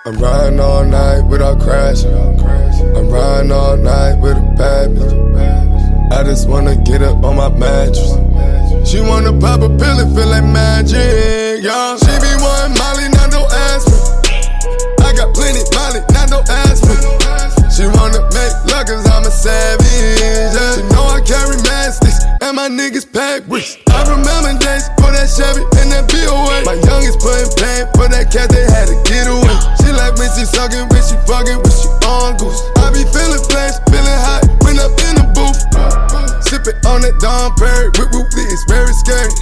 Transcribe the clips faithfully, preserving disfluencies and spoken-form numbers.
I'm riding all night without crashing. I'm riding all night with a bad bitch. I just wanna get up on my mattress. She wanna pop a pill and feel like magic, y'all. She be wanting Molly, not no aspirin. I got plenty Molly, not no aspirin. She wanna make love cause I'm a savage, yeah. She know I carry mastics and my niggas pack bricks. I remember days for that Chevy and that B O A. My youngest putting pain for that cat, they had to get away. She like when she sucking, when she fucking, when she on goose. I be feeling flash, feeling hot when I'm in the booth. Sipping on that Dom Perry with Ruthley, it's very scary.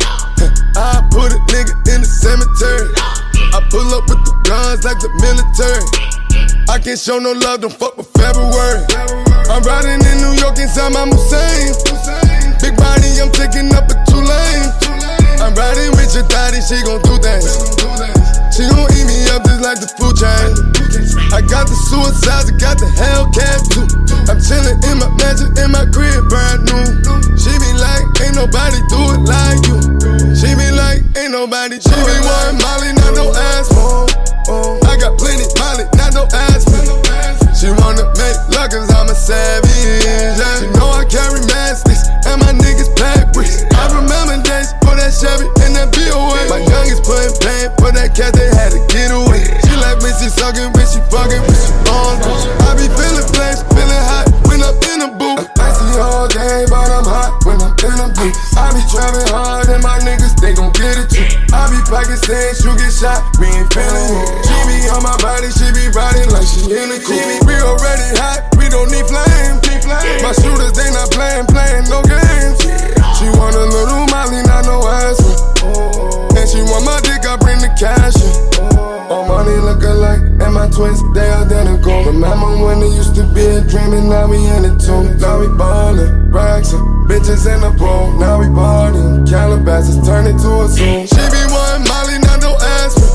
I put a nigga in the cemetery. I pull up with the guns like the military. I can't show no love, don't fuck with February. I'm riding in New York inside my Hussein. Big body, I'm taking up a two lane. I'm riding with your daddy, she gon' do things. She gon' eat me up just like the food chain. I got the suicides, I got the Hellcat too. I'm chillin' in my mansion, in my crib, brand new. She be like, ain't nobody do it like you. She be like, ain't nobody. She be wanting Molly, not no aspirin. I got plenty Molly, not no aspirin. She wanna make love cause I'm a savage, yeah. She know I carry mastics and my niggas pack bricks. I remember days for that Chevy and that B O A. My youngest putting pain for that cat, they had to get away. She like when she sucking, when she fucking, when she on goose. I be feeling flash, feeling hot when I'm in the booth. I'm icy all day, but I'm hot when I'm in the booth. I be trapping hard and my niggas, they gon' get it too. I be packing stage, you get shot, we ain't feeling it. She be on my body, she be riding like she in the cool. We already hot, we don't need flame. My shooters, they not playing, playing no games. She want a little Molly, not no aspirin. And she want my dick, I bring the cash in. All money look alike, and my twins, they identical. Remember when it used to be a dream, and now we in it too. Now we ballin', racks and bitches in the pool. Now we partying, Calabasas turn it to a zoo. She be wanting Molly, not no aspirin.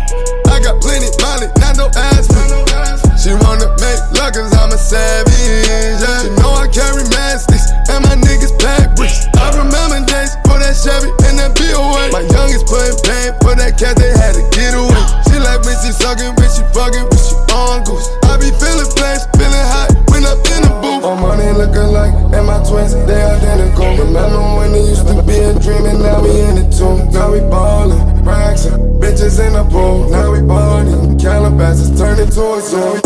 I got plenty Molly, not no aspirin. She wanna make love cause I'm a savage, yeah. She know I carry mastics and my niggas pack bricks. I remember days for that Chevy and that B O A. My youngest putting pain for that cat, they had to get away. She like when she sucking, when she fucking, when she on goose. I be feeling flash, feeling hot when I'm in the booth. All money look alike and my twins, they identical. Remember when it used to be a dream and now we in it too. Now we ballin', racks and bitches in the pool. Now we partying, Calabasas turn it to a zoo.